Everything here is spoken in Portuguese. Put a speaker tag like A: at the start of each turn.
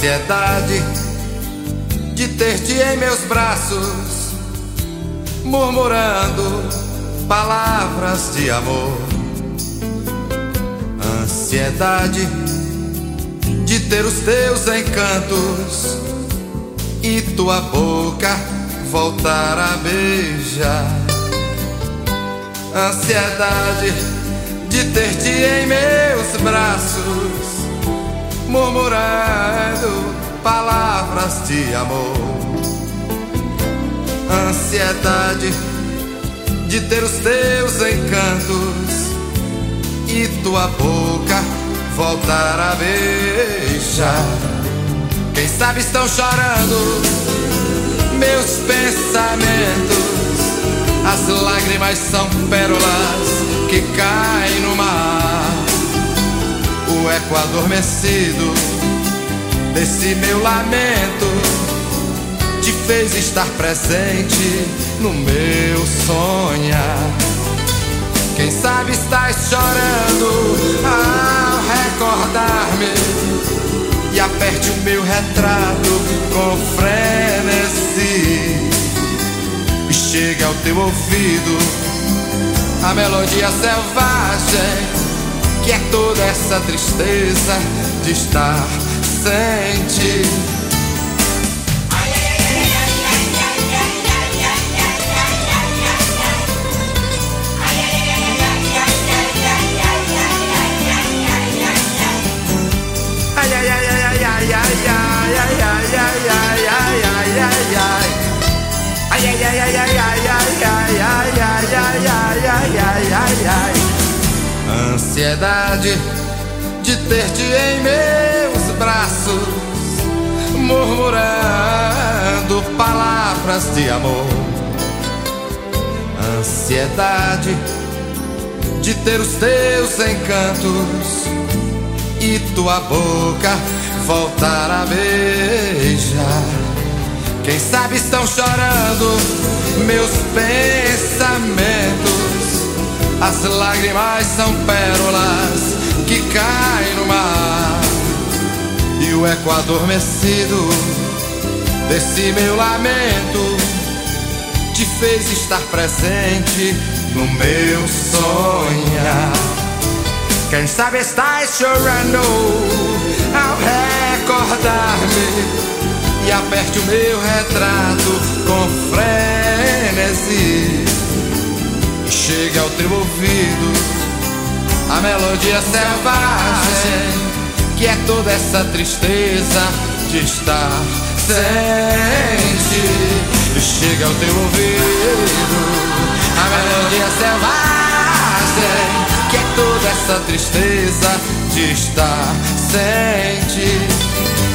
A: Ansiedade de ter-te em meus braços, murmurando palavras de amor. Ansiedade de ter os teus encantos e tua boca voltar a beijar. Ansiedade de ter-te em meus braços, murmurando palavras de amor. Ansiedade de ter os teus encantos e tua boca voltar a beijar. Quem sabe estão chorando meus pensamentos, as lágrimas são pérolas que caem no mar. O eco adormecido desse meu lamento te fez estar presente no meu sonhar. Quem sabe estás chorando ao recordar-me, e aperte o meu retrato com frenesi, e chega ao teu ouvido a melodia selvagem, que é toda essa tristeza de estar sem ti. Ansiedade de ter-te em meus braços, murmurando palavras de amor. Ansiedade de ter os teus encantos e tua boca voltar a beijar. Quem sabe estão chorando meus pensamentos, as lágrimas são pérolas que caem no mar. E o eco adormecido desse meu lamento te fez estar presente no meu sonhar. Quem sabe estás chorando ao recordar-me, e aperte o meu retrato com frenesi, e chegue ao teu ouvido a melodia selvagem, que é toda essa tristeza de estar sem ti. E chega ao teu ouvido a melodia selvagem, que é toda essa tristeza de estar sem ti.